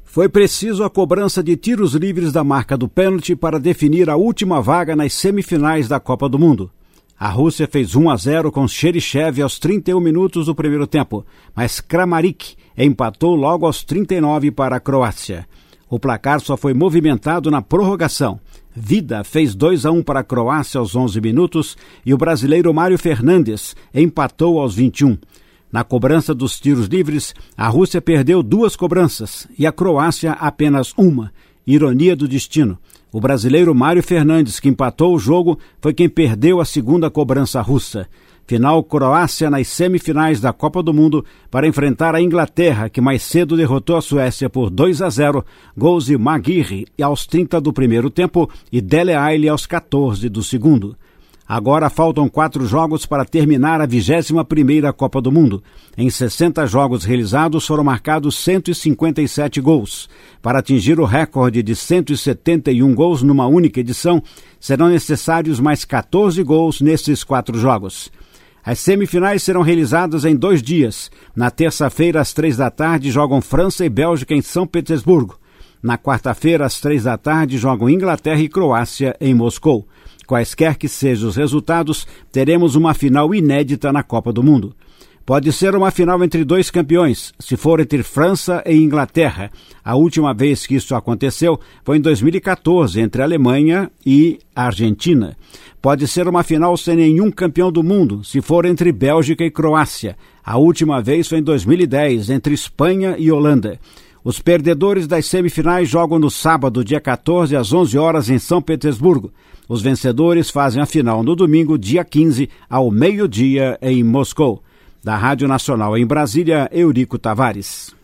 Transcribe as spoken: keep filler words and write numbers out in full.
Foi preciso a cobrança de tiros livres da marca do pênalti para definir a última vaga nas semifinais da Copa do Mundo. A Rússia fez um a zero com Cherichev aos trinta e um minutos do primeiro tempo, mas Kramaric empatou logo aos trinta e nove para a Croácia. O placar só foi movimentado na prorrogação. Vida fez dois a um para a Croácia aos onze minutos e o brasileiro Mário Fernandes empatou aos vinte e um. Na cobrança dos tiros livres, a Rússia perdeu duas cobranças e a Croácia apenas uma. Ironia do destino. O brasileiro Mário Fernandes, que empatou o jogo, foi quem perdeu a segunda cobrança russa. Final Croácia nas semifinais da Copa do Mundo para enfrentar a Inglaterra, que mais cedo derrotou a Suécia por dois a zero, gols de Maguire aos trinta do primeiro tempo e Dele Alli aos quatorze do segundo. Agora faltam quatro jogos para terminar a vigésima primeira Copa do Mundo. Em sessenta jogos realizados foram marcados cento e cinquenta e sete gols. Para atingir o recorde de cento e setenta e um gols numa única edição, serão necessários mais quatorze gols nesses quatro jogos. As semifinais serão realizadas em dois dias. Na terça-feira, às três da tarde, jogam França e Bélgica em São Petersburgo. Na quarta-feira, às três da tarde, jogam Inglaterra e Croácia em Moscou. Quaisquer que sejam os resultados, teremos uma final inédita na Copa do Mundo. Pode ser uma final entre dois campeões, se for entre França e Inglaterra. A última vez que isso aconteceu foi em dois mil e quatorze, entre Alemanha e Argentina. Pode ser uma final sem nenhum campeão do mundo, se for entre Bélgica e Croácia. A última vez foi em dois mil e dez, entre Espanha e Holanda. Os perdedores das semifinais jogam no sábado, dia quatorze, às onze horas, em São Petersburgo. Os vencedores fazem a final no domingo, dia quinze, ao meio-dia, em Moscou. Da Rádio Nacional em Brasília, Eurico Tavares.